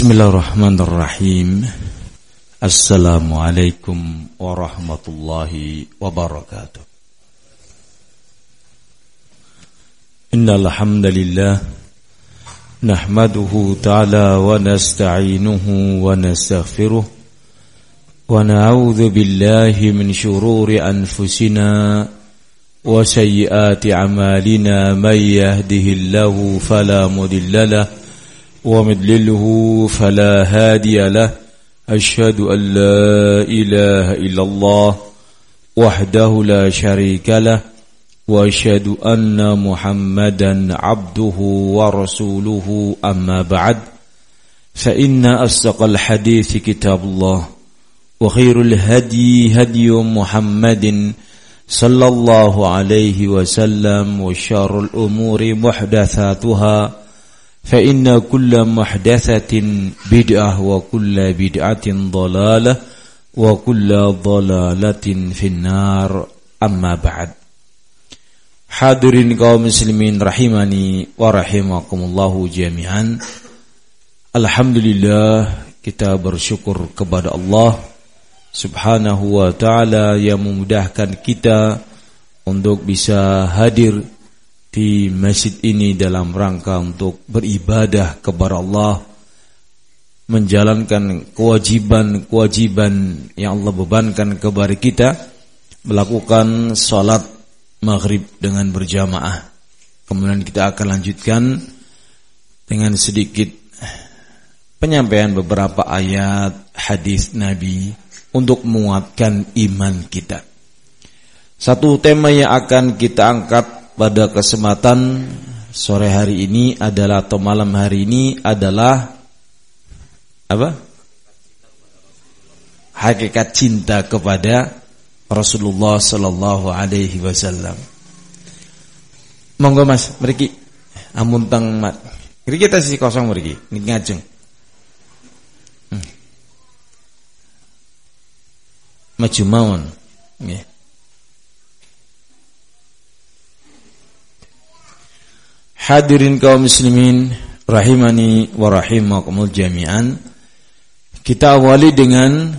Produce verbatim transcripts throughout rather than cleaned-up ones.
Bismillahirrahmanirrahim. Assalamualaikum warahmatullahi wabarakatuh. Innal hamdalillah nahmaduhu ta'ala wa nasta'inuhu wa nastaghfiruh wa na'udzu billahi min shururi anfusina wa sayyiati a'malina may yahdihillahu fala mudilla lahu ومضلله فلا هادي له أشهد أن لا إله إلا الله وحده لا شريك له وأشهد أن محمدا عبده ورسوله أما بعد فإن أصدق الحديث كتاب الله وخير الهدي هدي محمد صلى الله عليه وسلم وشر الأمور محدثاتها فإن كل محدثة بدعة وكل بدعة ضلالة وكل ضلالة في النار أما بعد. Hadirin kaum muslimin rahimani wa rahimakumullahu jami'an. Alhamdulillah, kita bersyukur kepada Allah Subhanahu wa ta'ala yang memudahkan kita untuk bisa hadir di masjid ini dalam rangka untuk beribadah kepada Allah, menjalankan kewajiban-kewajiban yang Allah bebankan kepada kita, melakukan salat maghrib dengan berjamaah. Kemudian kita akan lanjutkan dengan sedikit penyampaian beberapa ayat hadis Nabi untuk menguatkan iman kita. Satu tema yang akan kita angkat pada kesempatan sore hari ini adalah atau malam hari ini adalah apa? Hakikat cinta kepada Rasulullah sallallahu alaihi wasallam. Monggo Mas, mriki amun teng mat. Mriki kita sisi kosong mriki, niki ngajeng. Hmm. Maju mawon. Nggih. Hadirin kaum muslimin rahimani wa rahimakumul jami'an. Kita awali dengan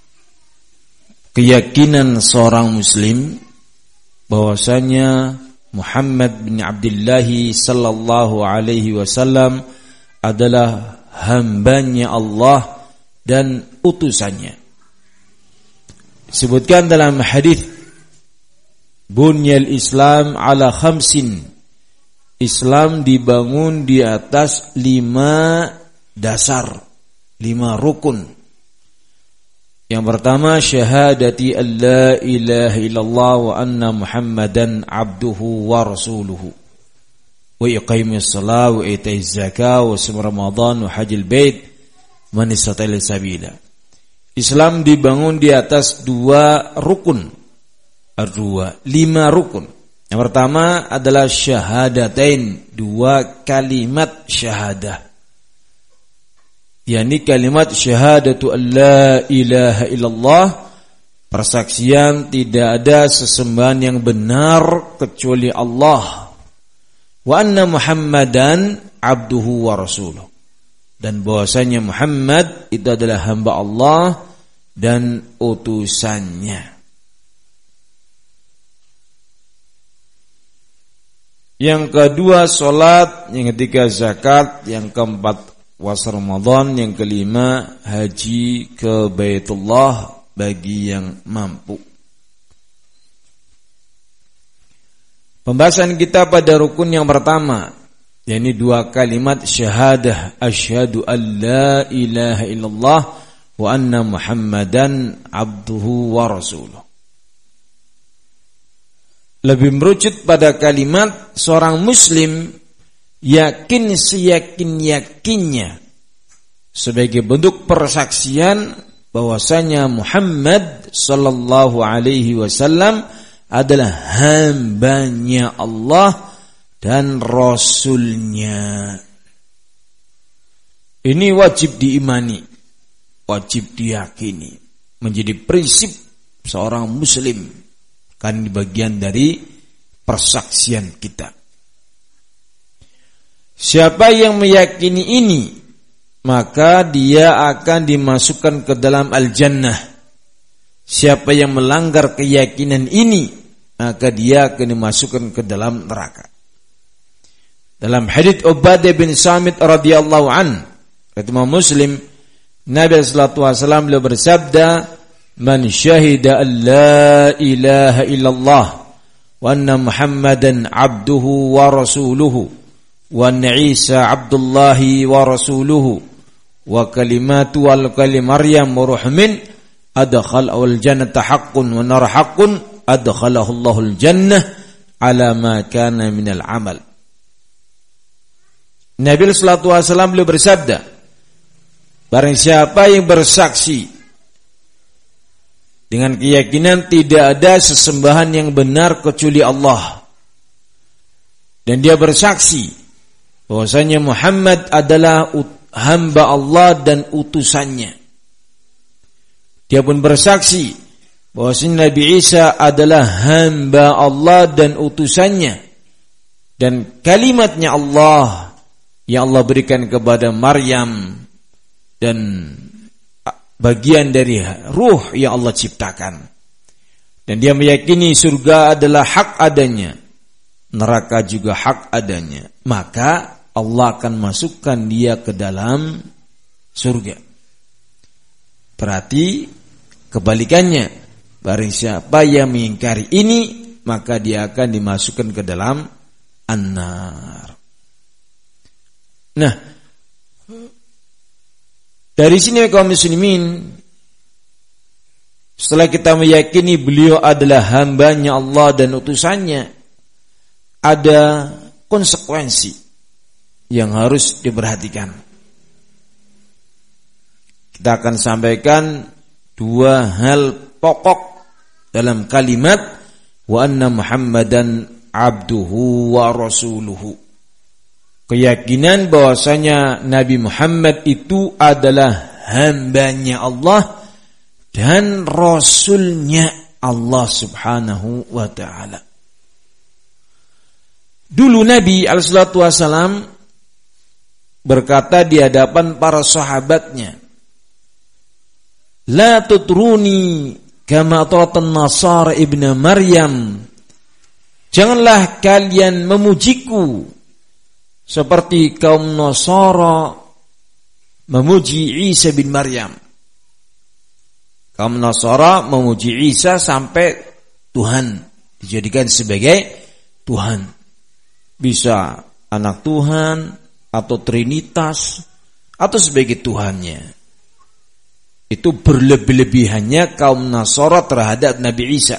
keyakinan seorang muslim bahwasanya Muhammad bin Abdullah sallallahu alaihi wasallam adalah hambanya Allah dan utusannya. Disebutkan dalam hadis Bunyal Islam ala khamsin, Islam dibangun di atas lima dasar, lima rukun. Yang pertama, syahadati an la ilaha illallah wa anna Muhammadan abduhu wa rasuluhu wa iqamis salat wa itaiz zakah wa shaum ramadan wa hajjil bait man istata'a sabila. Islam dibangun di atas dua rukun, dua lima rukun. Yang pertama adalah syahadatain, dua kalimat syahadah. yakni kalimat syahadatu an la ilaha illallah, persaksian tidak ada sesembahan yang benar kecuali Allah, wa anna Muhammadan abduhu wa rasuluh, dan bahwasanya Muhammad itu adalah hamba Allah dan utusannya. Yang kedua salat, yang ketiga zakat, yang keempat puasa Ramadan, yang kelima haji ke Baitullah bagi yang mampu. Pembahasan kita pada rukun yang pertama, yakni dua kalimat syahadah, asyhadu an la ilaha illallah wa anna Muhammadan abduhu wa rasuluh. Lebih merucut pada kalimat seorang muslim yakin seyakin-yakinnya sebagai bentuk persaksian bahwasanya Muhammad sallallahu alaihi wasallam adalah hambanya Allah dan Rasulnya. Ini wajib diimani, wajib diyakini, menjadi prinsip seorang muslim. Kan di bagian dari persaksian kita. Siapa yang meyakini ini, maka dia akan dimasukkan ke dalam al-jannah. Siapa yang melanggar keyakinan ini, maka dia akan dimasukkan ke dalam neraka. Dalam hadits Ubadah bin Samit radhiyallahu an, kata Imam Muslim, Nabi sallallahu alaihi wasallam beliau bersabda, "Man syahida an la ilaha illallah wa anna Muhammadan abduhu wa rasuluhu wa anna Isa abdullahi wa rasuluhu wa kalimatu wal kalim Maryam ruh min adkhalahu al-jannata haqqun wa nar haqqun adkhalahu Allahul jannah ala ma kana minal amal." Nabi sallallahu alaihi wasallam beliau bersabda, barang siapa yang bersaksi dengan keyakinan tidak ada sesembahan yang benar kecuali Allah, dan dia bersaksi bahwasanya Muhammad adalah hamba Allah dan utusannya. Dia pun bersaksi bahwasanya Nabi Isa adalah hamba Allah dan utusannya, dan kalimatnya Allah yang Allah berikan kepada Maryam dan bagian dari ruh yang Allah ciptakan. Dan dia meyakini surga adalah hak adanya, neraka juga hak adanya, maka Allah akan masukkan dia ke dalam surga. Berarti kebalikannya, barang siapa yang mengingkari ini, maka dia akan dimasukkan ke dalam an-nar. Nah, dari sini kaum muslimin, setelah kita meyakini beliau adalah hambanya Allah dan utusannya, ada konsekuensi yang harus diperhatikan. Kita akan sampaikan dua hal pokok dalam kalimat wa anna Muhammadan abduhu wa rasuluhu. Keyakinan bahwasanya Nabi Muhammad itu adalah hambanya Allah dan rasulnya Allah Subhanahu wa ta'ala. Dulu Nabi alaihi salatu wasallam berkata di hadapan para sahabatnya, "La tutruni kama atratan Nasara ibnu Maryam." Janganlah kalian memujiku seperti kaum Nasara memuji Isa bin Maryam. Kaum Nasara memuji Isa sampai Tuhan, dijadikan sebagai Tuhan. Bisa anak Tuhan atau Trinitas atau sebagai Tuhannya. Itu berlebih-lebihannya kaum Nasara terhadap Nabi Isa.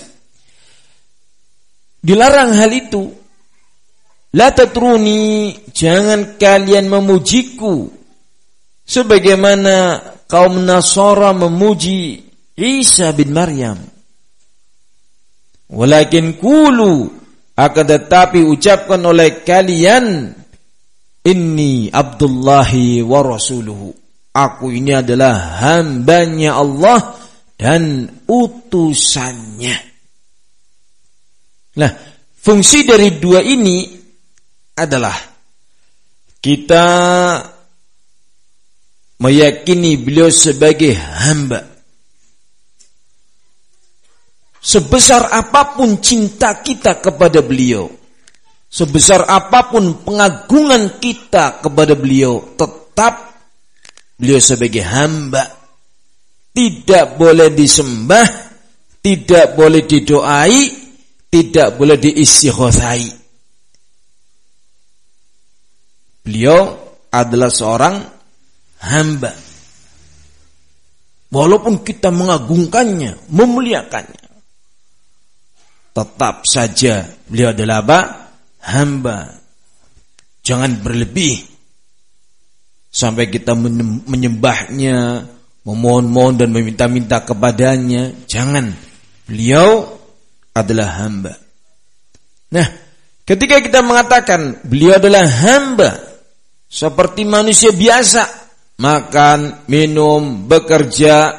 Dilarang hal itu. La tatruni, jangan kalian memujiku sebagaimana kaum Nasara memuji Isa bin Maryam. Walakin qulu, akan tetapi ucapkan oleh kalian, inni abdullahi wa rasuluhu. Aku ini adalah hambanya Allah dan utusannya. Nah, fungsi dari dua ini adalah kita meyakini beliau sebagai hamba. Sebesar apapun cinta kita kepada beliau, sebesar apapun pengagungan kita kepada beliau, tetap beliau sebagai hamba. Tidak boleh disembah, tidak boleh didoai, tidak boleh diistighotsai. Beliau adalah seorang hamba. Walaupun kita mengagungkannya, memuliakannya, tetap saja beliau adalah apa? Hamba. Jangan berlebih sampai kita menyembahnya, memohon-mohon dan meminta-minta kepadanya. Jangan. Beliau adalah hamba. Nah, ketika kita mengatakan beliau adalah hamba, seperti manusia biasa, makan, minum, bekerja,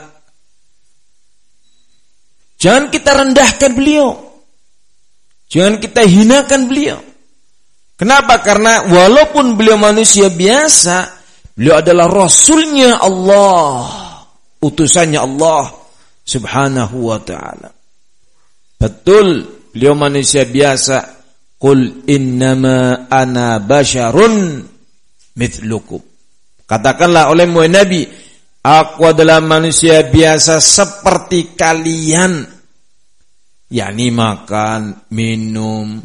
jangan kita rendahkan beliau, jangan kita hinakan beliau. Kenapa? Karena walaupun beliau manusia biasa, Beliau adalah rasulnya Allah, utusannya Allah subhanahu wa ta'ala. Betul, beliau manusia biasa. Qul innama ana basyarun mithlukum. Katakanlah olehmu Nabi, aku adalah manusia biasa seperti kalian. yakni makan, minum,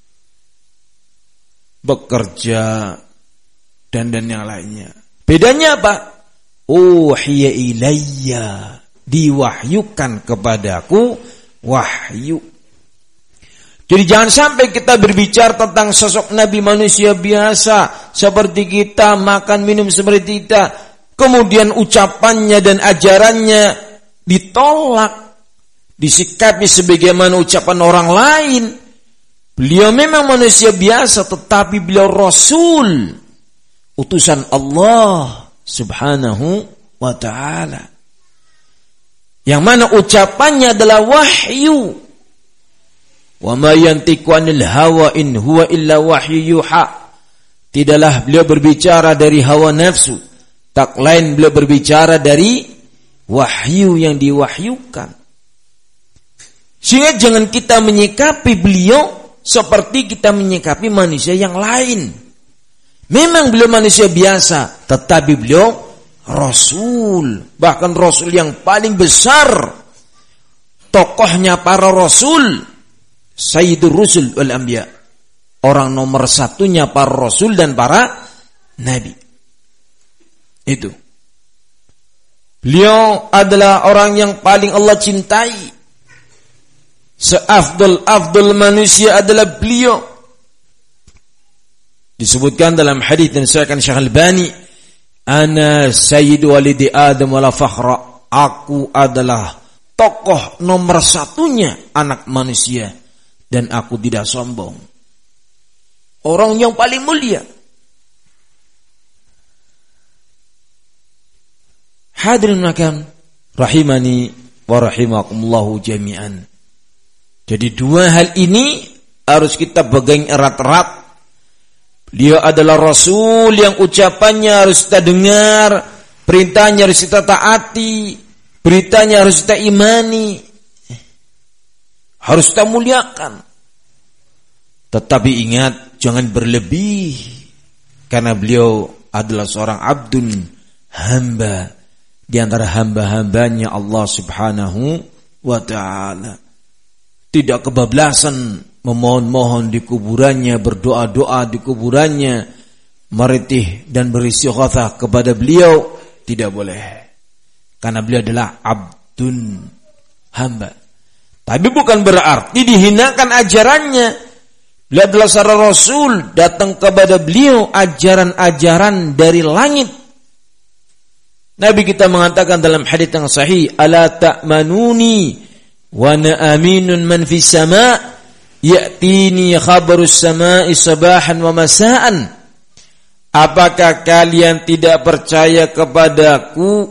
bekerja, dan dan yang lainnya. Bedanya apa? Uhiya ilayya, diwahyukan kepadaku wahyu. Jadi jangan sampai kita berbicara tentang sosok Nabi manusia biasa seperti kita, makan minum seperti kita, kemudian ucapannya dan ajarannya ditolak, disikapi sebagaimana ucapan orang lain. Beliau memang manusia biasa, tetapi beliau Rasul, utusan Allah subhanahu wa ta'ala, yang mana ucapannya adalah wahyu. Wa ma yantiqu 'anil hawa in huwa illa wahyu yuha. Tidaklah beliau berbicara dari hawa nafsu, tak lain beliau berbicara dari wahyu yang diwahyukan. Sehingga jangan kita menyikapi beliau seperti kita menyikapi manusia yang lain. Memang beliau manusia biasa, tetapi beliau Rasul, bahkan Rasul yang paling besar. Tokohnya para Rasul, Sayyidur Rusul wal Anbiya, orang nomor satunya para Rasul dan para Nabi. Itu. Beliau adalah orang yang paling Allah cintai. Seafdal-afdal manusia adalah beliau. Disebutkan dalam hadis dan saya akan Syekh Albani, ana sayyidu walidi Adam wala fakhra. Aku adalah tokoh nomor satunya anak manusia dan aku tidak sombong. Orang yang paling mulia. Hadirin makan rahimani wa rahimakumullahu jami'an. Jadi dua hal ini harus kita pegang erat-erat. Beliau adalah Rasul yang ucapannya harus kita dengar, perintahnya harus kita taati, beritanya harus kita imani, harus kita muliakan. Tetapi ingat, jangan berlebih, karena beliau adalah seorang abdun, hamba di antara hamba-hambanya Allah subhanahu wa ta'ala. Tidak kebablasan memohon-mohon di kuburannya, berdoa-doa di kuburannya, meritih dan beristighatsah kepada beliau, tidak boleh. Karena beliau adalah abdun, hamba. Tapi bukan berarti dihinakan ajarannya. Beliau adalah seorang Rasul, datang kepada beliau ajaran-ajaran dari langit. Nabi kita mengatakan dalam hadits yang sahih, ala ta'manuni wa ana aminun man fis sama' ya'tini khabarus sama'i sabahan wa masa'an. Apakah kalian tidak percaya kepadaku,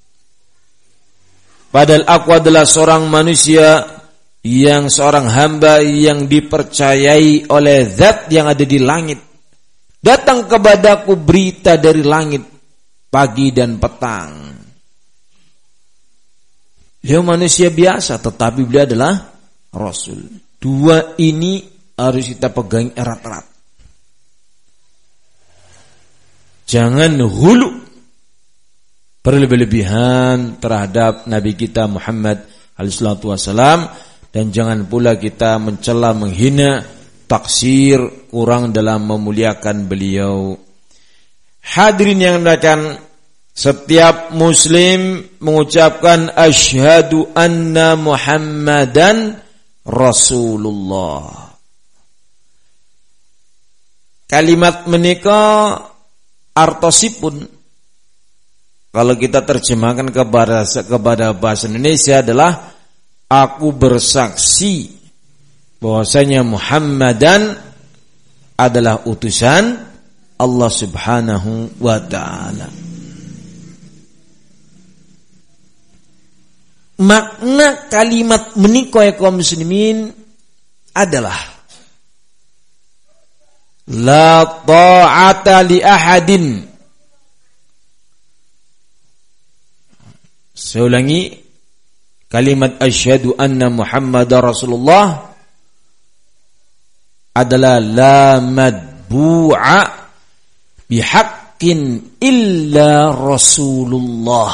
padahal aku adalah seorang manusia yang seorang hamba yang dipercayai oleh zat yang ada di langit. Datang kepadaku berita dari langit pagi dan petang. Beliau manusia biasa, tetapi beliau adalah Rasul. Dua ini harus kita pegang erat-erat. Jangan hulu berlebih-lebihan terhadap Nabi kita Muhammad alaihi salatu wasalam, dan jangan pula kita mencela, menghina, taksir, kurang dalam memuliakan beliau. Hadirin yang dimuliakan, setiap muslim mengucapkan asyhadu anna Muhammadan Rasulullah. Kalimat menika artosipun, kalau kita terjemahkan kepada kepada bahasa Indonesia adalah aku bersaksi bahwasanya Muhammadan adalah utusan Allah subhanahu wa ta'ala. Makna kalimat menika ya kaum muslimin adalah la ta'ata li ahadin Saya ulangi, kalimat asyhadu anna Muhammadar Rasulullah adalah la madbu'a bihaqqin illa Rasulullah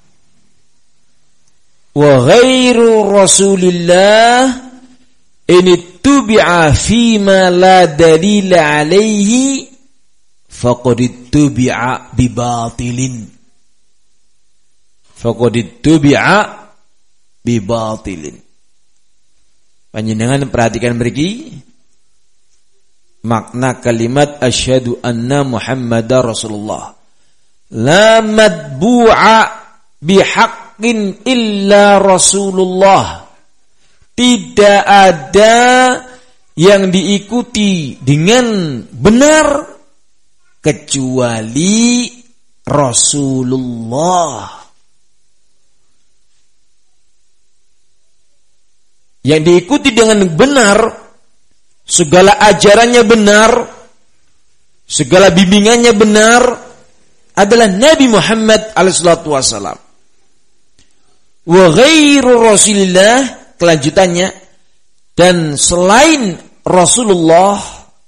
wa ghairu Rasulillah in ittubi'a fima la dalila alaihi faqad ittubi'a bibatilin faqad ittubi'a bibatilin. Panjenengan perhatikan mriki makna kalimat asyhadu anna Muhammadar Rasulullah. La madbu'a bihaqqin illa Rasulullah. Tidak ada yang diikuti dengan benar kecuali Rasulullah. Yang diikuti dengan benar, segala ajarannya benar, segala bimbingannya benar adalah Nabi Muhammad alaihi salatu wasallam. Wa ghairu Rasulillah, kelanjutannya, dan selain Rasulullah,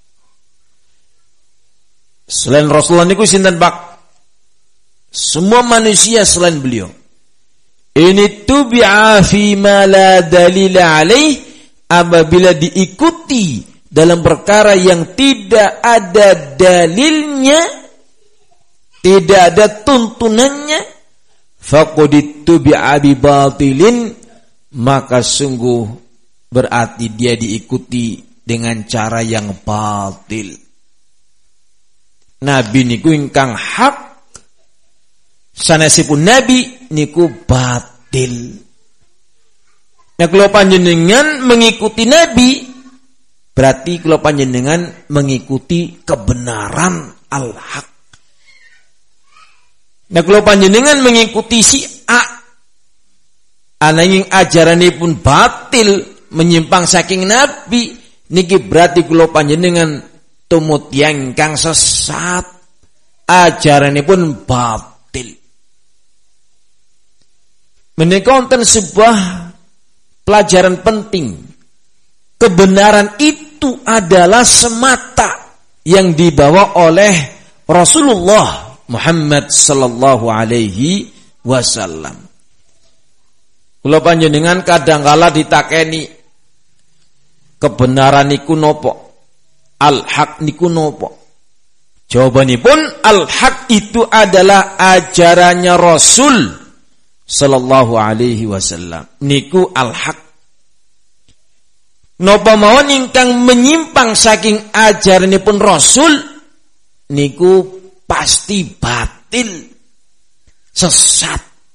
selain Rasulullah niku sinten Pak? Semua manusia selain beliau. Ini tubi'a fi ma la dalila alaih, apabila diikuti dalam perkara yang tidak ada dalilnya, tidak ada tuntunannya, faqad tubi'a bi batilin, maka sungguh berarti dia diikuti dengan cara yang batil. Nabi niku ingkang hak, sanesipun nabi niku batil. Nah, kalau panjenengan mengikuti nabi, berarti kalau panjenengan mengikuti kebenaran al-haq. Nah, kalau panjenengan mengikuti si A, ananging ajaranipun batil, menyimpang saking nabi, niki berarti kalau panjenengan tumut yang kang sesat, ajaranipun batil. Menika wonten sebuah pelajaran penting. Kebenaran itu adalah semata yang dibawa oleh Rasulullah Muhammad sallallahu alaihi wasallam. Kula panjenengan kadangkala ditakeni kebenaran niku nopo? Al-haq niku nopo? Jawabanipun al-haq itu adalah ajarannya Rasul sallallahu alaihi wasallam. Niku al-haq. Napa mawon ingkang menyimpang saking ajaranipun Rasul niku pasti batil, sesat,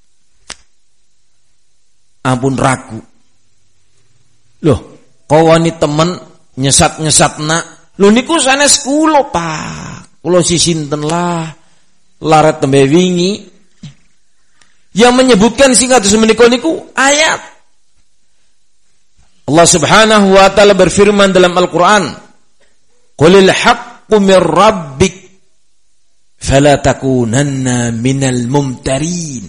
ampun ragu. Loh, kawani temen nyesat-nyesatna, lho niku sanes kula Pak. Kula sisinten lah larat tembe wingi yang menyebutkan sing kados menika niku ayat. Allah Subhanahu wa taala berfirman dalam Al-Qur'an, "Qulil haqqu mir rabbik fala takunanna minal mumtarin."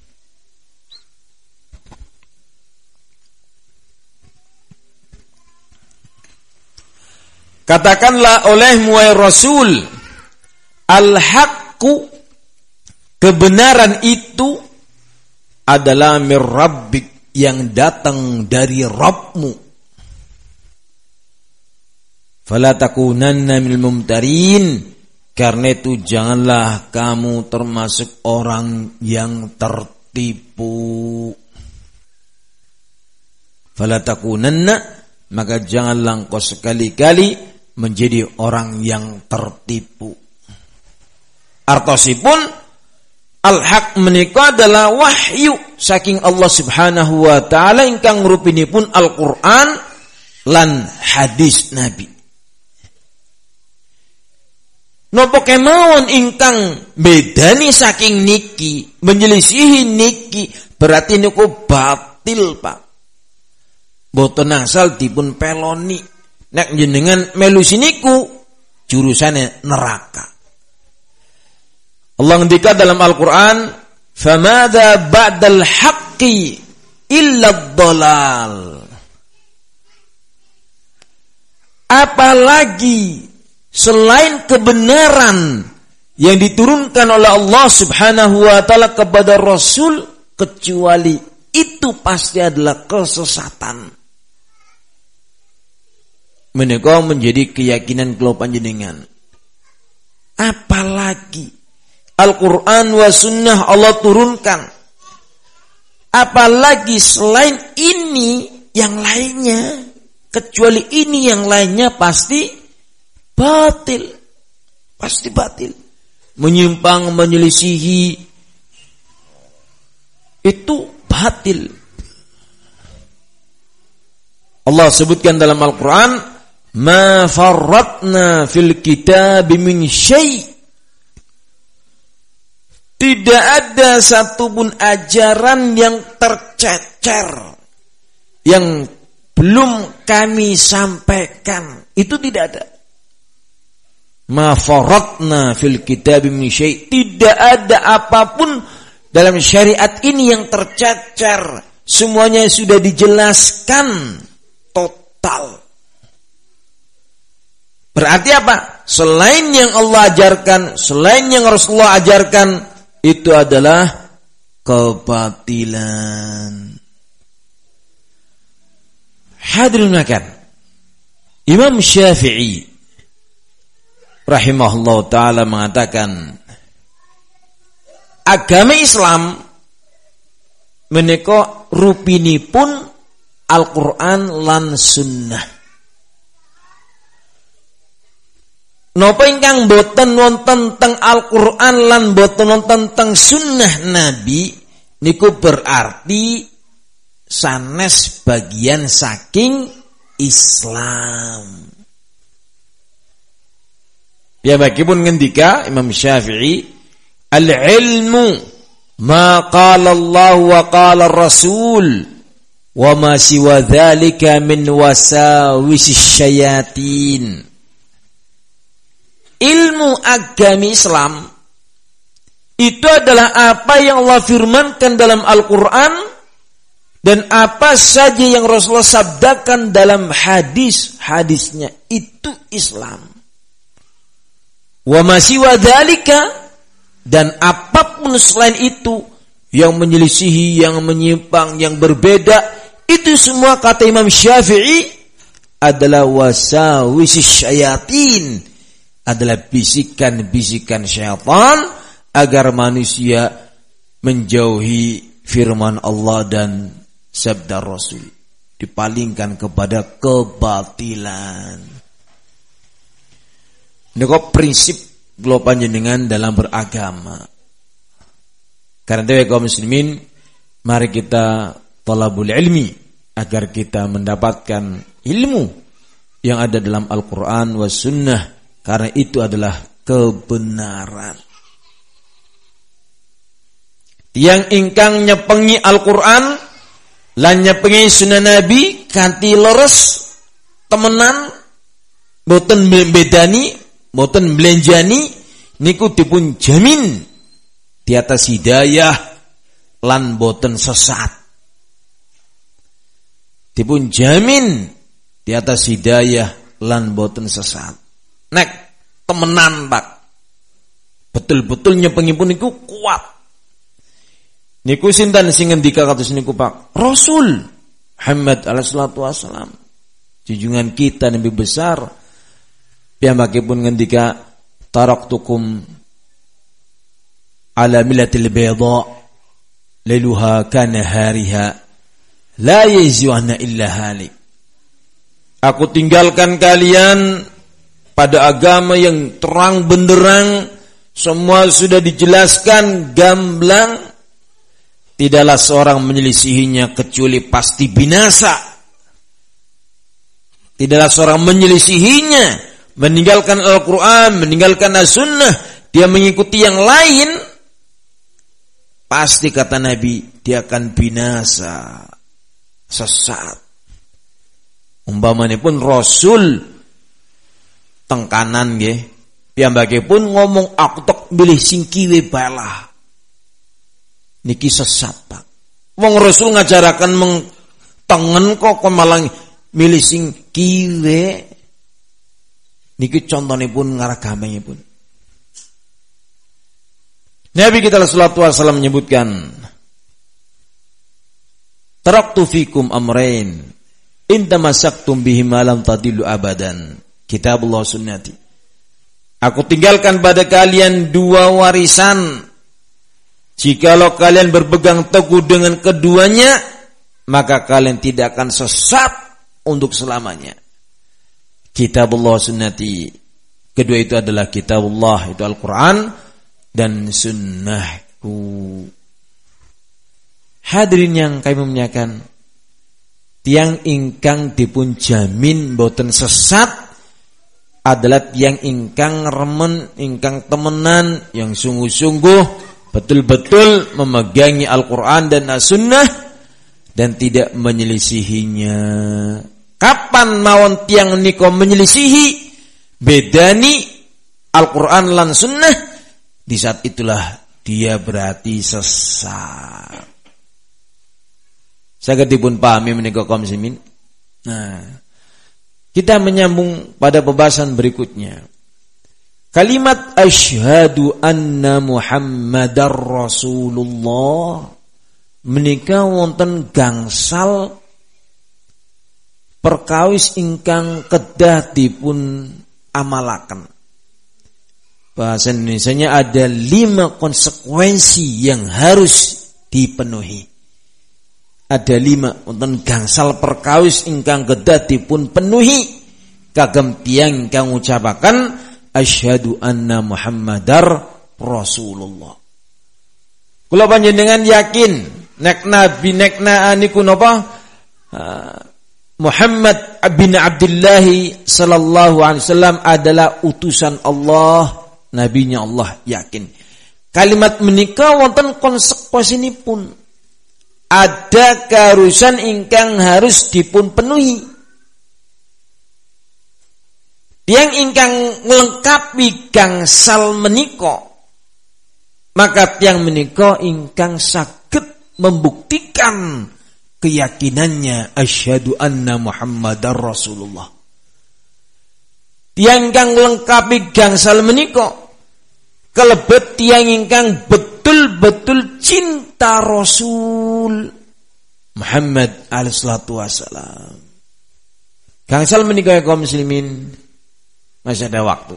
Katakanlah olehmu wahai Rasul, al-haqqu, kebenaran itu adalah mir rabbik, yang datang dari Rabbmu. Fala takunanna minal mumtarin, karena itu janganlah kamu termasuk orang yang tertipu. Fala takunanna, maka janganlah engkau sekali-kali menjadi orang yang tertipu. Artosipun al-haq menika adalah wahyu saking Allah Subhanahu wa taala ingkang rupinipun Al-Qur'an lan hadis Nabi. Napa kemawon ingkang bedani saking niki, menyelisihi niki, berarti niku batil, Pak. Boten asal dipun peloni. Nek jenengan melu siniku jurusane neraka. Allah ngendika dalam Al-Qur'an, famadza ba'dal haqqi illa dhalal. Apalagi selain kebenaran yang diturunkan oleh Allah Subhanahu wa taala kepada Rasul, kecuali itu pasti adalah kesesatan. Menika menjadi keyakinan kula panjenengan. Apalagi Al-Quran wa sunnah Allah turunkan. Apalagi selain ini yang lainnya, kecuali ini yang lainnya pasti batil. Pasti batil. Menyimpang, menyelisihi, itu batil. Allah sebutkan dalam Al-Quran, ma farratna fil kitabi min syai'. Tidak ada satupun ajaran yang tercecer, yang belum kami sampaikan. Itu tidak ada. Ma farratna fil kitabi min syai'. Tidak ada apapun dalam syariat ini yang tercecer. Semuanya sudah dijelaskan total. Berarti apa? Selain yang Allah ajarkan, selain yang Rasulullah ajarkan, itu adalah kebatilan. Hadirin makan. Imam Syafi'i rahimahullah ta'ala mengatakan, agama Islam menika rupinipun Al-Quran lan sunnah. Napa ingkang boten wonten teng Al-Quran lan boten wonten teng sunnah Nabi, niku berarti sanes bagian saking Islam. Ya bagipun ngendika Imam Syafi'i, al-ilmu ma qala Allah wa qala Rasul wa ma siwa dzalika min wasawisis syayatin. Ilmu agama Islam itu adalah apa yang Allah firmankan dalam Al-Quran dan apa saja yang Rasulullah sabdakan dalam hadis-hadisnya, itu Islam. Wa ma siwa dzalika, dan apapun selain itu yang menyelisihi, yang menyimpang, yang berbeda, itu semua kata Imam Syafi'i adalah wasawisis syayatin, adalah bisikan-bisikan syaitan agar manusia menjauhi firman Allah dan sabda Rasul, dipalingkan kepada kebatilan. Ini kok prinsip kula panjenengan dalam beragama. Karena itu kaum muslimin, mari kita thalabul ilmi agar kita mendapatkan ilmu yang ada dalam Al-Quran wa sunnah, karena itu adalah kebenaran. Tiang ingkang nyepengi Al-Quran lan nyepengi sunnah Nabi kanthi leres temenan, boten bedani, boten belenjani, niku dipun jamin di atas hidayah lan boten sesat. Dipun jamin di atas hidayah lan boten sesat. Nek temenan Pak, betul-betul nyepengi pun niku kuat. Niku sinten sing ngendika kados niku Pak? Rasul Muhammad alaihi salatu wasalam, junjungan kita Nabi besar. Piyambakipun ngendika, taraktukum ala millatil bayda lailuha kana hariha la yaziwana illa halik. Aku tinggalkan kalian pada agama yang terang benderang, semua sudah dijelaskan gamblang, tidaklah seorang menyelisihinya kecuali pasti binasa. Tidaklah seorang menyelisihinya, meninggalkan Al-Quran, meninggalkan As-Sunnah, dia mengikuti yang lain, pasti kata Nabi, dia akan binasa, sesat. Umpamanya pun Rasul tengkanan nggih, piyambakipun ngomong aku tek milih sing kiwe balah. niki sesat Pak. Wong Rasul ngajaraken meng tengen kok malah milih sing kiwe. Niki contonipun ngaragamipun. Nabi kita sallallahu alaihi wasallam menyebutkan, taraktu fikum amrain in tamassaktum bihima lam tadillu abadan. Kitabullah sunnati. Aku tinggalkan pada kalian dua warisan. Jikalau kalian berpegang teguh dengan keduanya, maka kalian tidak akan sesat untuk selamanya. Kitabullah sunnati. Kedua itu adalah kitabullah, itu Al-Quran dan sunnahku. Hadirin yang kami muliakan, tiang ingkang dipun jamin boten sesat adalah tiang ingkang remen, ingkang temenan, yang sungguh-sungguh betul-betul memegangi Al-Quran dan As-Sunnah dan tidak menyelisihinya. Kapan mawon tiang niko menyelisihi bedani Al-Quran lan Sunnah, di saat itulah dia berarti sesat. Saged dipun pahami menika kaum muslimin. Nah, kita menyambung pada pembahasan berikutnya. Kalimat asyhadu anna Muhammadar Rasulullah menika wonten gangsal perkawis ingkang kedah dipun amalaken. Bahasa Indonesianya ada lima konsekuensi yang harus dipenuhi. Ada lima wonten gangsal perkawis ingkang kedah dipun penuhi kagem tiyang ingkang ngucapaken asyhadu anna Muhammadar Rasulullah. Kula panjenengan yakin nek nabi nek niku napa Muhammad bin Abdullah sallallahu alaihi wasallam adalah utusan Allah, nabinya Allah, yakin. Kalimat menika wonten konsekuensinipun. Ada keharusan ingkang harus dipun penuhi. Tiang ingkang nglengkapi gangsal menika, maka tiang menika ingkang saged membuktikan keyakinannya asyhadu anna Muhammadar Rasulullah. Tiang ingkang nglengkapi gangsal menika kelebet tiang ingkang betul-betul cinta Rasul Muhammad alaihi salatu wasalam. Gangsal menika kaum muslimin, masih ada waktu.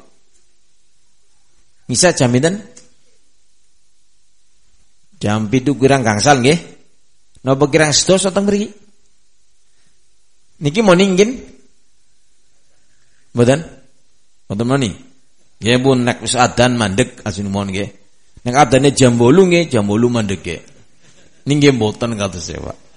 Bisa jaminan? Jam pitu kurang gangsal nggih. Napa kirang sedos atau mriki? Niki morning nggih? Mboten? Mboten moni. Nggih pun nek wis adzan mandeg asin mon nggih. Nek adzane jam wolu nggih, jam wolu mandeg nggih. Nggih mboten kados e, Pak.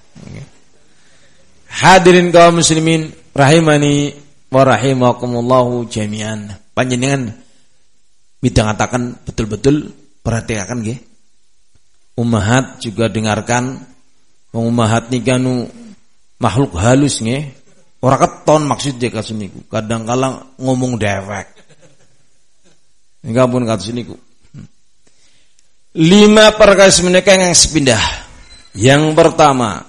Hadirin kaum muslimin rahimani wa rahimakumullahu jami'an. Panjenengan midhangetaken betul-betul perhatikan nggih. Ummahat juga dengarkan. Wong ummahat niki anu makhluk halus nggih. Ora keton maksudnya kados niku. Kadang kala ngomong dewek. Nggih pun kados niku. Lima perkara menika yang sepindah. Yang pertama,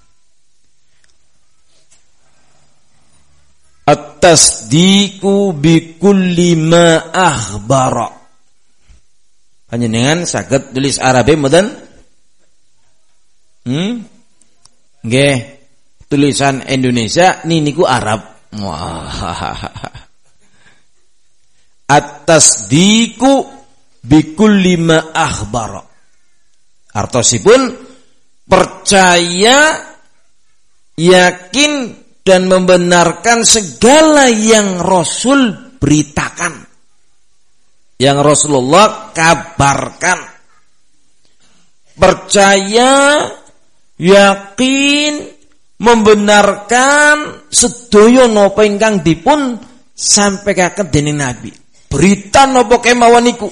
at-tasdiqu bi kulli ma akhbara. Panjenengan saged tulis Arabe mboten? Hmm? Nggih, tulisan Indonesia ni niku Arab. Wah. At-tasdiqu bi kulli ma akhbara. Artosipun percaya, yakin dan membenarkan segala yang Rasul beritakan, yang Rasulullah kabarkan. Percaya, yakin, membenarkan sedaya napa ingkang dipun sampaikan dening Nabi. Berita napa kemawon niku.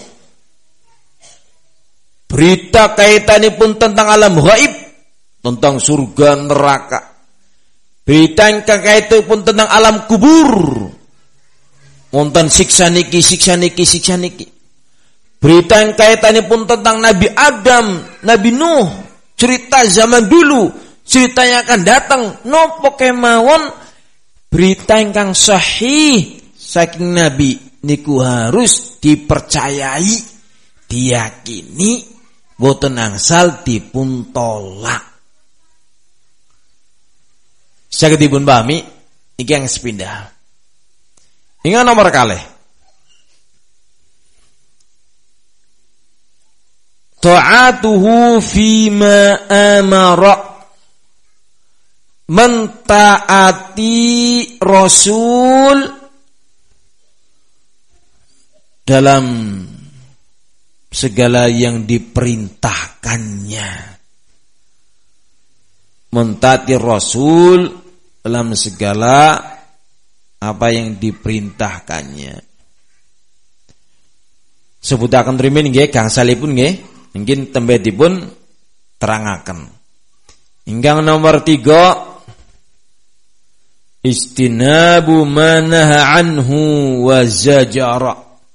Berita kaitanipun tentang alam gaib, tentang surga neraka. Berita ingkang kaitanipun tentang alam kubur, wonten siksa niki, siksa niki, siksa niki. Berita yang kaitannya pun tentang Nabi Adam, Nabi Nuh, cerita zaman dulu, cerita yang akan datang, nopo kemawon berita ingkang sahih saking Nabi niku harus dipercayai, diyakini, boten angsal dipun tolak. Saged dipun pahami iki yang sepindah. Ingat nomor kalih. Ta'atuhu fima amara, mentaati Rasul dalam segala yang diperintahkannya. Mentaati Rasul dalam segala apa yang diperintahkannya. Sebutaken rimen nggih gangsalipun nggih. Mungkin tembedipun terangaken. Ingkang nomor tiga, istinabu manaha anhu wa zajara,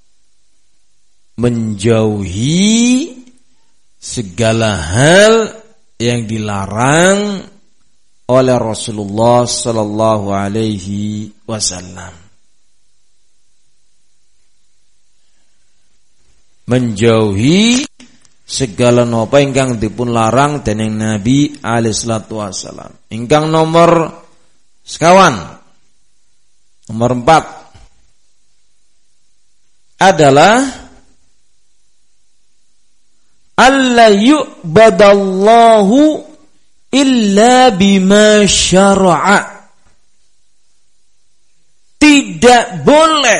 menjauhi segala hal yang dilarang oleh Rasulullah sallallahu alaihi wasallam. Menjauhi segala napa ingkang dipun larang dening Nabi alaihi salatu wasallam. Ingkang nomor sekawan, nomor empat adalah alla yu'badallahu illa bima syara'a. Tidak boleh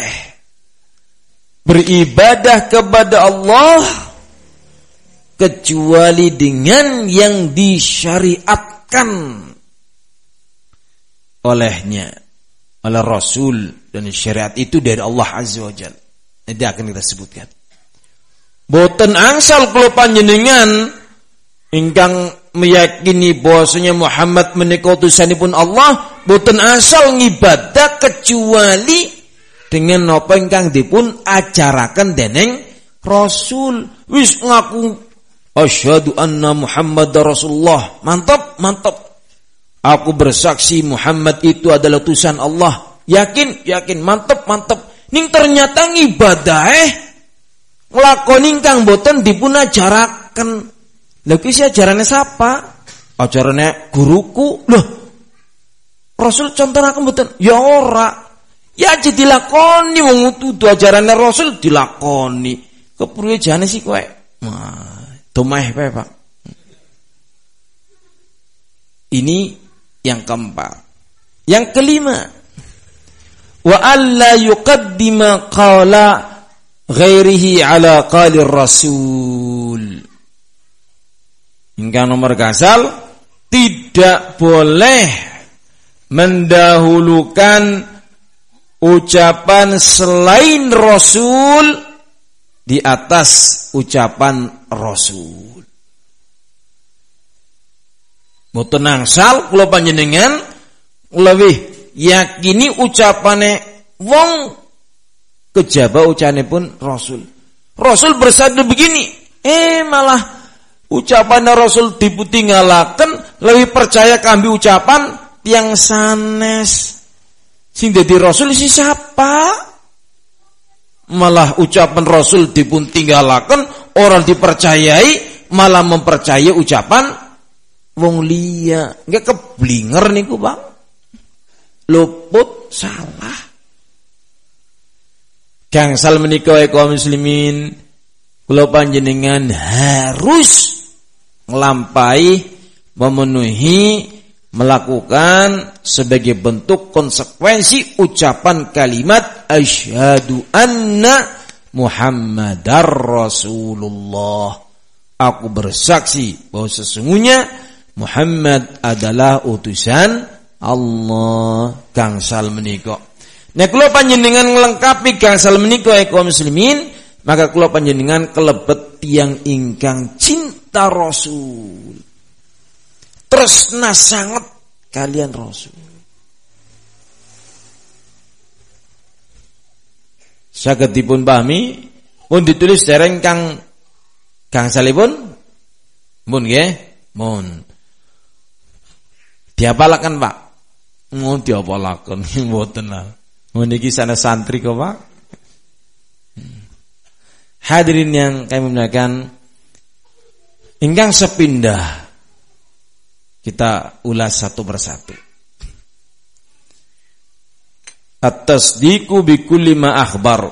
beribadah kepada Allah kecuali dengan yang disyariatkan olehnya, oleh Rasul, dan syariat itu dari Allah Azza wa Jalla. Nanti akan kita sebutkan. Boten angsal kula panjenengan ingkang meyakini bahwasanya Muhammad menika utusanipun Allah, boten asal ngibadah kecuali dengan apa ingkang dipun ajaraken dening Rasul. Wis ngaku asyhadu anna Muhammadar Rasulullah. Mantap, mantap. Aku bersaksi Muhammad itu adalah utusan Allah. Yakin, yakin, mantap, mantap. Ning ternyata ngibadah eh nglakoni kang boten dipun ajaraken. Lha ki ajarane sapa? Ajarane guruku. Loh. Rasul contohaken mboten? Ya ora. Ya aja dilakoni wong tutu ajarane Rasul dilakoni. Kepriye jane sih kowe? Wah. Domah Pak, Pak. Ini yang keempat. Yang kelima, wa alla yuqaddima qala ghairihi ala qalir Rasul. Hingga nomor gasal, tidak boleh mendahulukan ucapan selain Rasul di atas ucapan Rasul. Mboten angsal kula panjenengan lebih yakini ucapane wong kejaba ucapanipun Rasul. Rasul bersabda begini, eh malah ucapan Rasul diputinggalaken, lebih percaya kambi ucapan tiang sanes. Sing dadi Rasul si siapa? Malah ucapan Rasul dipun tinggalaken, orang dipercayai malah mempercayai ucapan wong liya. Nggak keblinger niku, Bang. Luput salah. Gangsal menika kaum muslimin, kula panjenengan harus nglampahi, memenuhi, melakukan sebagai bentuk konsekuensi ucapan kalimat asyhadu anna Muhammadar Rasulullah. Aku bersaksi bahwa sesungguhnya Muhammad adalah utusan Allah. Gangsal menika. Nek kula panjenengan nglengkapi gangsal menika kaum muslimin, maka kula panjenengan kelebet tiyang ingkang cinta Rasul. Tresna sangat kalian Rasul. Saged dipun pahami Pun ditulis dereng kang kang salipun mun nggih, mun. Diapalaken, Pak? Mun diapalaken mboten lah. Mun iki sana santri kok, Pak. Hadirin yang kami muliakan, ingkang sepindah kita ulas satu persatu. At-tasdiqu bi kulli ma akhbar.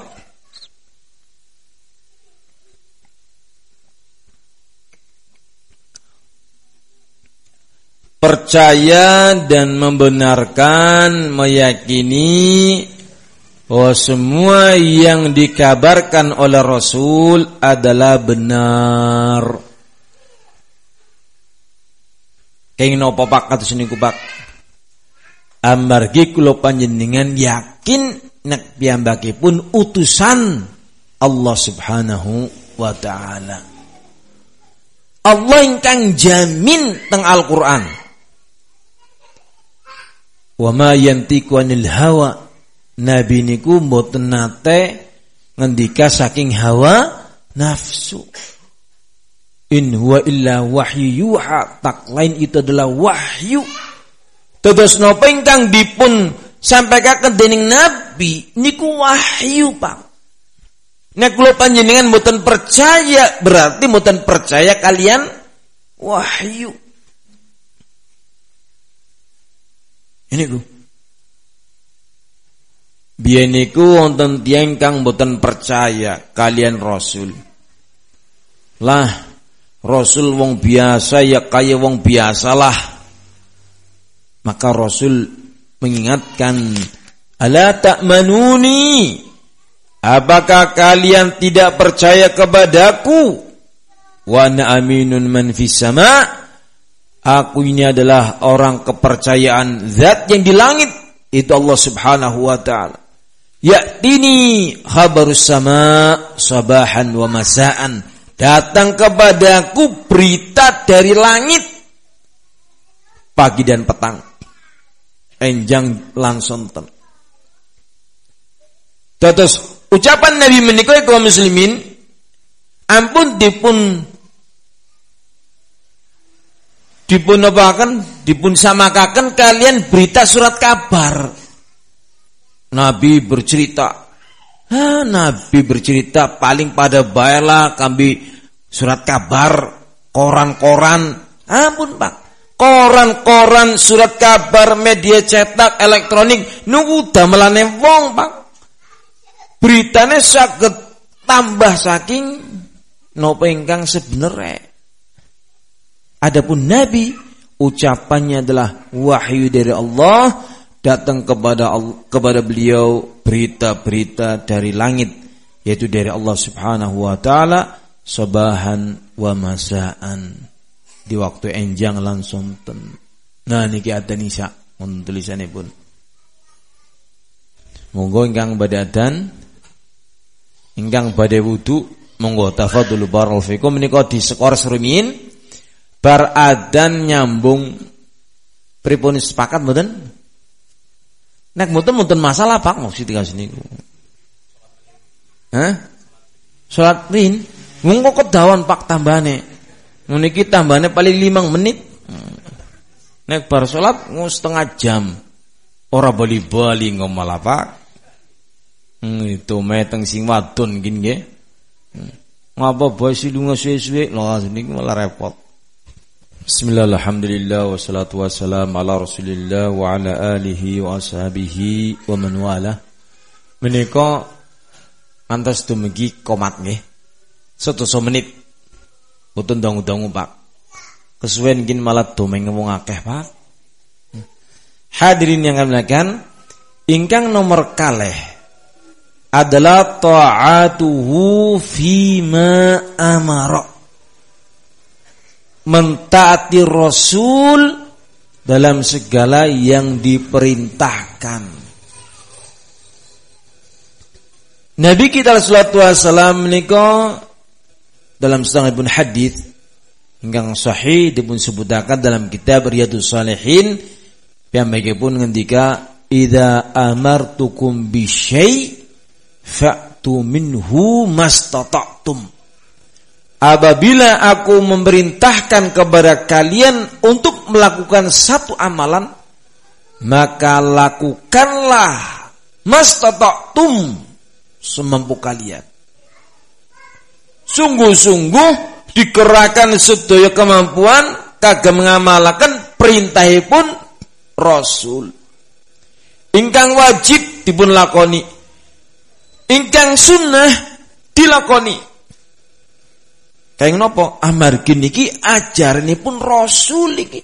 Percaya dan membenarkan, meyakini bahwa semua yang dikabarkan oleh Rasul adalah benar. Kenging napa Pak kados niku Pak? Amargi kula panjenengan yakin nek piyambakipun utusan Allah Subhanahu wa taala. Allah ingkang jamin teng Al-Qur'an. Wa ma yantiqu anil hawa. Nabi niku mboten nate ngendika saking hawa nafsu. In huwa illa wahyu yuha. Tak lain itu adalah wahyu. Dados napa ingkang dipun sampaikan dening Nabi niku wahyu, Pak. Nek kula panjenengan mboten percaya berarti mboten percaya kalian wahyu. Ini ku. Biyen niku wonten tiyang kang mboten percaya kalian Rasul. Lah, Rasul wong biasa ya kaya wong biasalah. Maka Rasul mengingatkan, ala ta'manuni, apakah kalian tidak percaya kepadaku? Wa ana aminun man fis sama, aku ini adalah orang kepercayaan zat yang di langit, itu Allah Subhanahu wa taala. Ya'tini khabarus sama sabahan wa masaan, datang kepadaku berita dari langit pagi dan petang. Enjang langsung ten. Terus ucapan Nabi menika kaum muslimin ampun dipun dipun apaken, dipun samakaken kalian berita surat kabar. Nabi bercerita. Ha, Nabi bercerita paling pada baiklah kami surat kabar, koran-koran. Ampun, Pak. Koran-koran, surat kabar, media cetak, elektronik, nunggu damelane wong, Pak. Beritane saged tambah saking napa ingkang sebenere. Adapun Nabi, ucapannya adalah wahyu dari Allah, datang kepada kepada beliau berita-berita dari langit, yaitu dari Allah Subhanahu wa taala, sabahan wa masaan. Di waktu enjang langsung ten. Nah niki ada nisa mun tulisanipun. Monggo ingkang badhe adan, ingkang badhe wudu, monggo tafadhol barakallahu fikum menika di skor serumiyin bar adan nyambung pripun sepakat mboten? Nek mboten mboten masalah Pak maksud dikasih niku. Hah? Salat rin monggo kedawan Pak tambane. Niki tambahane paling limang menit. Nek bar salat setengah jam. Ora bali-bali ngomong Pak. Hmm, itu meteng sing wadon gini nggih. Ngapa bae si lunga suwe-suwe lho niku malah repot. Bismillah, alhamdulillah, wassalatu wassalamu ala Rasulillah wa ala alihi wa ashabihi wa man wala. Menika antas dumugi komat nggih. Sedasa menit. Boten dong-dong Pak. Kesuwen gin malah domeng ngomong akeh Pak. Hadirin yang kami muliakan, ingkang nomor kalih adalah ta'atuhu fima amara. Mentaati Rasul dalam segala yang diperintahkan. Nabi kita sallallahu alaihi wasallam menika dalam setengah hadis ingkang sahih dipun sebutaken dalam kitab Riyadhus Shalihin piyambakipun ngendika idza amartukum bi syai' fa'tu minhu mastata'tum. Apabila aku memerintahkan kepada kalian untuk melakukan satu amalan, maka lakukanlah mastata'tum semampu kalian. Sungguh-sungguh dikerahkan sedaya kemampuan kagem ngamalaken perintahipun Rasul. Ingkang wajib dipun lakoni, ingkang sunnah dilakoni. Kaya napa? Amargi niki ajaranipun Rasul iki.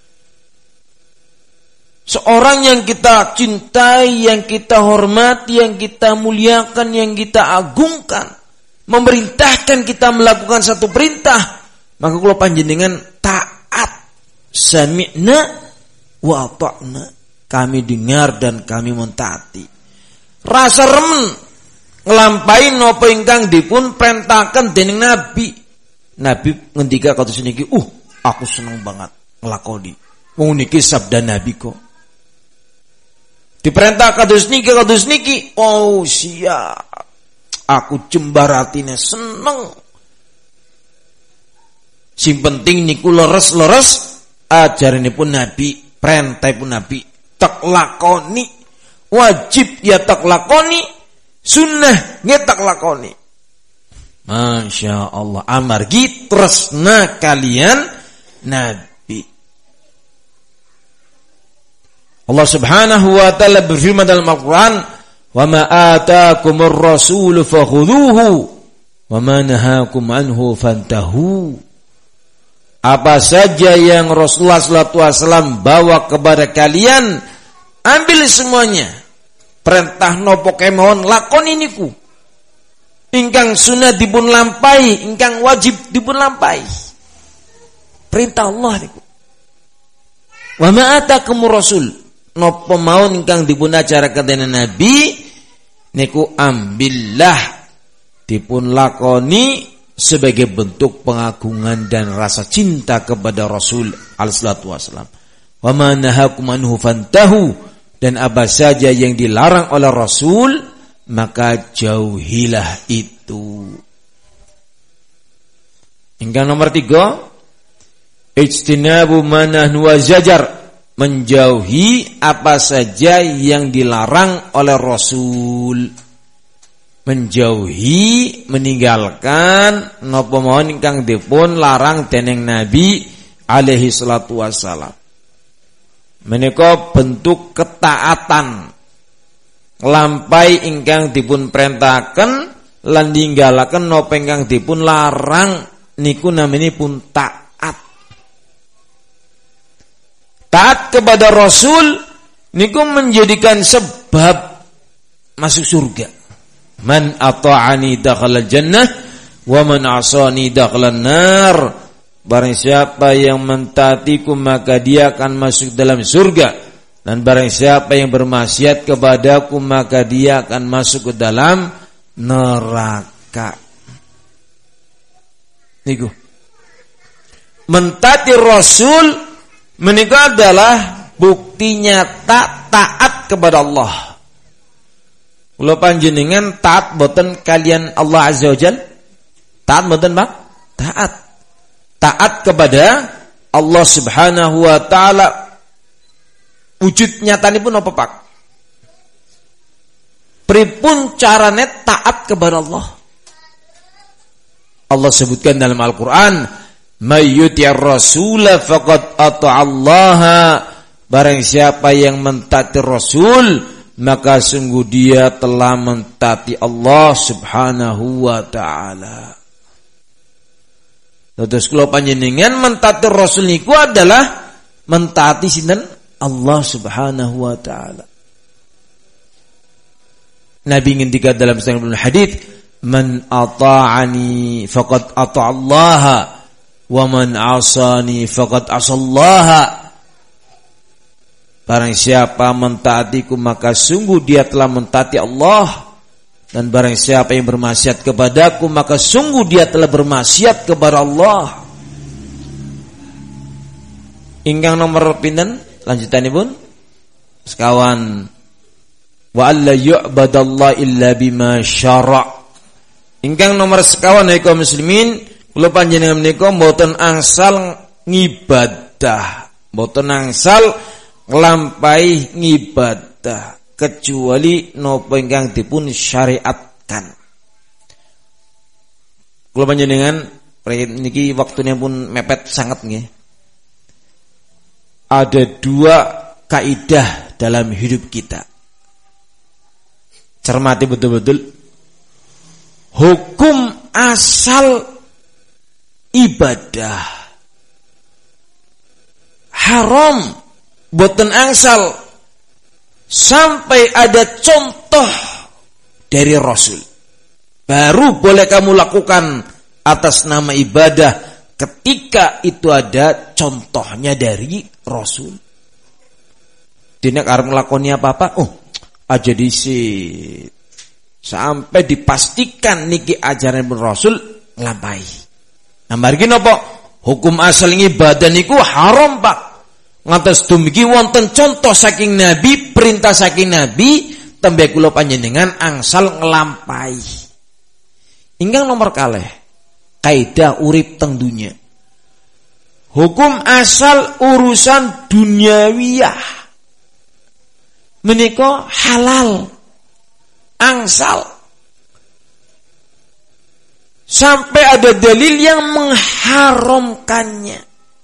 Seorang yang kita cintai, yang kita hormati, yang kita muliakan, yang kita agungkan, memerintahkan kita melakukan satu perintah, maka kula panjenengan taat, sami'na wa ata'na, kami dengar dan kami mentaati. Rasa remen nglampahi napa ingkang dipun perintahkan dening Nabi. Nabi ngendika kados niki, "Uh, aku seneng banget nglakoni. Wong niki sabda Nabi kok." Diperintah kados niki kados niki, oh siap. Aku jembar atine seneng. Sing penting niku leres-leres ajaranipun Nabi, perintahipun Nabi tak lakoni. Wajib ya tak lakoni, sunnah nggih tak lakoni. Masya Allah, amargi tresna kalian Nabi. Allah Subhanahu wa taala berfirman dalam Al-Qur'an, "Wa ma ataakumur rasulu fakhudhuhu wa ma nahakum anhu fantahu." Apa saja yang Rasulullah sallallahu alaihi wasallam bawa kepada kalian, ambil semuanya. Perintah nopo kemawon lakoni niku. Ingkang sunah dipun lampahi, ingkang wajib dipun lampahi. Perintah Allah niku. Wa ma ataakumur rasul, napa mawon ingkang dipun ajaraken dening Nabi niku ambillah, dipun lakoni sebagai bentuk pengagungan dan rasa cinta kepada Rasul alaihi salatu wasallam. Wa ma nahakum anhu fantahu, dan apa saja yang dilarang oleh Rasul maka jauhilah itu. Hingga nomor tiga, ijtinabu manahnu wa zajar, menjauhi apa saja yang dilarang oleh Rasul. Menjauhi, meninggalkan napa mawon ingkang dipun larang dening Nabi alaihi salatu wasallam. Menika bentuk ketaatan, lampai ingkang dipun perintahaken lan ninggalaken napa ingkang dipun larang, niku naminipun taat. Taat kepada Rasul niku menjadikan sebab masuk surga. Man ata'ani dakhala jannah wa man 'asani dakhala nar. Barang siapa yang mentaatiku maka dia akan masuk dalam surga, dan barang siapa yang bermaksiat kepadaku maka dia akan masuk ke dalam neraka. Niku mentaati Rasul menika adalah bukti nyata taat kepada Allah. Kula panjenengan taat boten kalian Allah Azza wa Jalla? Taat boten, Pak? Taat. Taat kepada Allah Subhanahu wa taala wujud nyatanipun apa, Pak? Pripun carane taat kepada Allah? Allah sebutkan dalam Al-Qur'an, "May yuti'ir rasula faqad ata'allaha." Barang siapa yang mentaati Rasul, maka sungguh dia telah mentaati Allah Subhanahu wa taala. Terus kula panjenengan mentaati Rasul niku adalah mentaati sinten? Allah Subhanahu wa taala. Nabi ngendika dalam sahih hadits, "Man ata'ani faqad ata'allaha wa man 'asani faqad 'asallaha." Barang siapa mentaatiku maka sungguh dia telah mentaati Allah, dan barang siapa yang bermaksiat kepadaku maka sungguh dia telah bermaksiat kepada Allah. Ingkang nomor pinten lanjutanipun? Sekawan wa alla yu'badallah illa bima syara'. Ingkang nomor sekawan ya kaum muslimin, kula panjenengan menika mboten angsal ngibadah, mboten angsal nglampahi ngibadah kecuali napa ingkang dipun syariatkan. Kula panjenengan niki waktune pun mepet sangat nggih. Ada dua kaidah dalam hidup kita. Cermati betul-betul. Hukum asal ibadah haram boten angsal sampai ada contoh dari Rasul. Baru boleh kamu lakukan atas nama ibadah ketika itu ada contohnya dari Rasul. Dene arep nglakoni apa-apa, oh aja disit. Sampai dipastikan niki ajaran Rasul nglampahi. Nah margi napa? Hukum asal ibadah niku haram, Pak. Ngantos dumugi wonten contoh saking Nabi, perintah saking Nabi, tembe kula panjenengan angsal nglampahi. Ingkang nomor kalih, kaidah urip teng dunya. Hukum asal urusan duniawiyah menika halal angsal sampai ada dalil yang mengharamkannya.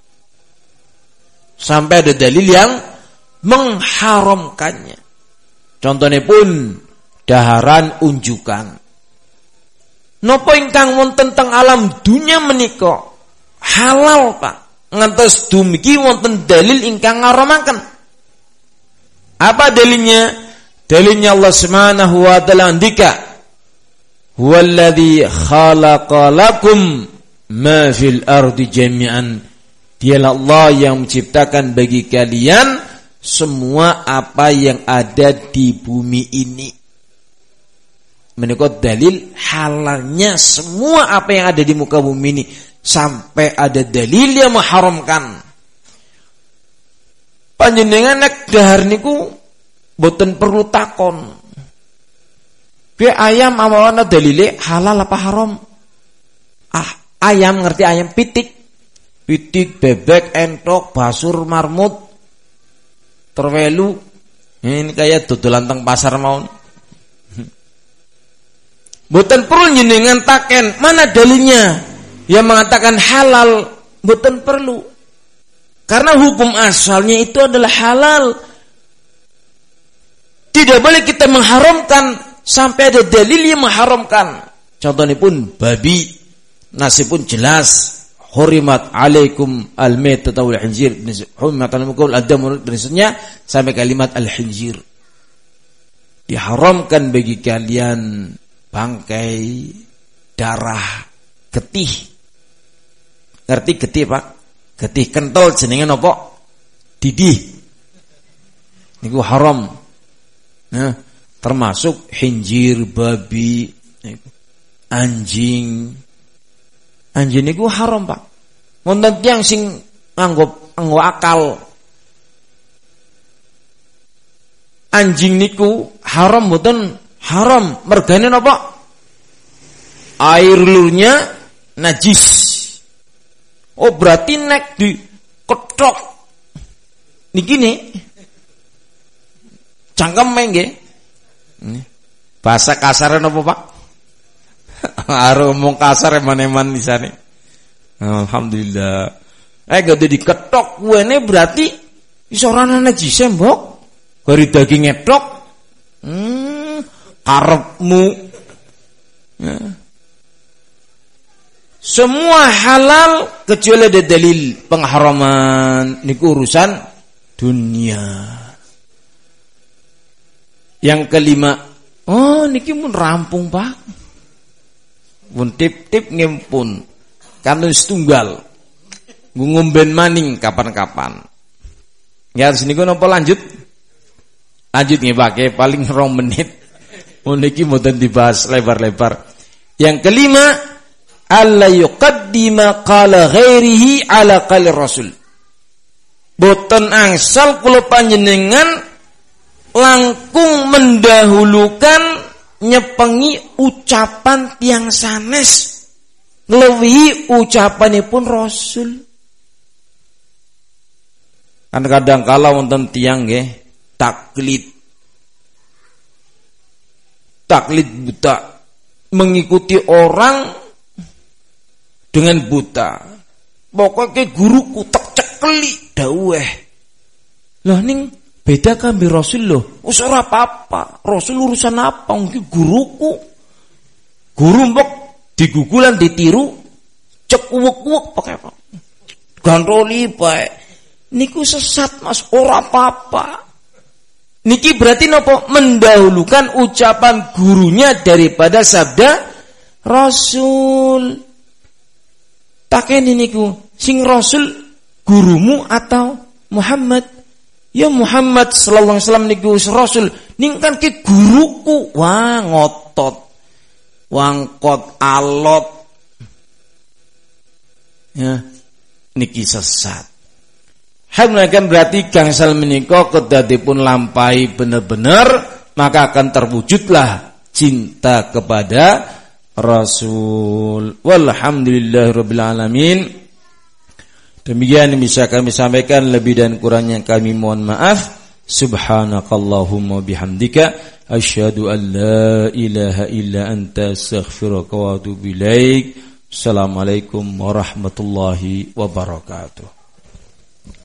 Sampai ada dalil yang mengharamkannya. Contohnya pun daharan unjukan. Napa ingkang wonten teng alam dunya menika halal, Pak. Ngantos dumugi wonten dalil ingkang ngaramaken. Apa dalilnya? Dalilnya Allah Subhanahu wa taala andika, "Huwallazi khalaqa lakum ma fil ardi jami'an." Dialah Allah yang menciptakan bagi kalian semua apa yang ada di bumi ini. Menika dalil halalnya semua apa yang ada di muka bumi ini. Sampai ada dalil yang mengharamkan. Panjenengan nek dahar niku boten perlu takon. Piye ayam amawana dalile halal apa haram? Ah, ayam ngerti ayam pitik. Pitik, bebek, entok, basur, marmut, terwelu. Ini kayak dodolan teng pasar mawon. Boten perlu njenengan taken, mana dalilnya? Yang mengatakan halal, boten perlu. Karena hukum asalnya itu adalah halal. Tidak boleh kita mengharamkan sampai ada dalil yang mengharamkan. Contohnya pun babi, nasi pun jelas. Hurimat alaikum al-maytah wal khinzir. Hurimat alaikum al-dam dan sampai kalimat al-khinzir. Diharamkan bagi kalian bangkai, darah, getih. Ngerti getih, Pak? Getih kental jenenge napa? Didih. Niku haram. Nah, termasuk khinzir, babi, anjing. Anjing niku haram, Pak. Wonten tiyang sing nganggo nganggo akal. Anjing niku haram mboten? Haram. Mergane napa? Air lurnya najis. Oh berarti nek di ketok niki nih cangkem nggih. Bahasa kasar napa, Pak? Aro ngomong kasar eman-eman di sana. Alhamdulillah. Eh gak diketok kuene berarti iso ora ana najis mbok. Gari daging etok. Hmm, karepmu. Ya. Semua halal kecuali ada dalil pengharaman niku urusan dunia. Yang kelima, oh niki mun rampung, Pak. Mun tip-tip ngempun. Kanun setunggal. Ngomben maning kapan-kapan. Ya sini niku napa lanjut? Lanjut nggih, Pak, paling rong menit. Mun niki mboten dibahas lebar-lebar. Yang kelima, alla yuqaddima qala ghairihi ala qali rasul. Boten angsal kula panjenengan langkung mendahulukan nyepengi ucapan tiang sanes nglewihi ucapanipun Rasul. Kan kadang kala wonten tiang nggih taklid taklid buta, mengikuti orang dengan buta. Pokoknya guruku tak cekeli daweh. Lah ning beda kan bi Rasul loh. Wis ora apa-apa. Rasul urusan apa? Mungkin guruku. Guru mbok digugulan ditiru cek uwek-uwek pakai apa? Gantoli bae. Niku sesat Mas, ora apa-apa. Niki berarti nopo mendahulukan ucapan gurunya daripada sabda Rasul. Takeni niku sing Rasul gurumu atau Muhammad? Ya Muhammad sallallahu alaihi wasallam niku Rasul. Ning kan ki guruku. Wah ngotot. Wangkot alot. Ya niki sesat. Hamlakan berarti gangsal menika kedadipun lampai bener-bener, maka akan terwujudlah cinta kepada Rasul. Walhamdulillahirabbil alamin. Demikian yang bisa kami sampaikan, lebih dan kurangnya kami mohon maaf. Subhanakallahumma bihamdika asyhadu an la ilaha illa anta astaghfiruka wa atubu ilaik. Assalamualaikum warahmatullahi wabarakatuh.